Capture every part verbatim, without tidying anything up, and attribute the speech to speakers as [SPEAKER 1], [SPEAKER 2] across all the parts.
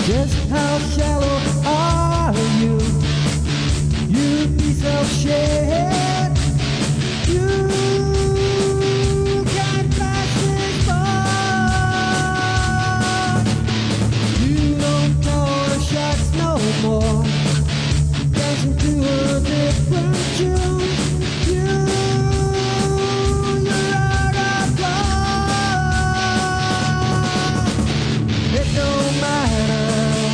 [SPEAKER 1] Just how shallow are you? You piece of shit. You can't pass this far. You don't call the shots no more. Dancing to a different tune. You, you're out of luck. It don't matter.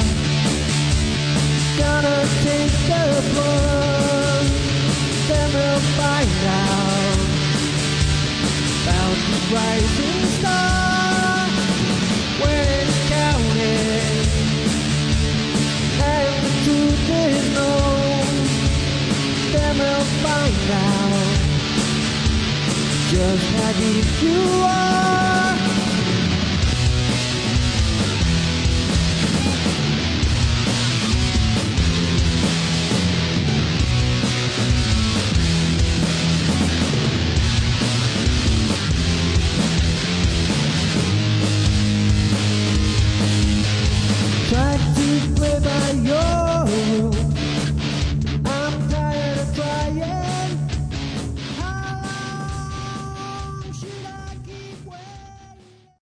[SPEAKER 1] Gonna take the blood. Then we'll find out about the rising star when it's counted and the truth is known. Then we'll find out just how deep you are.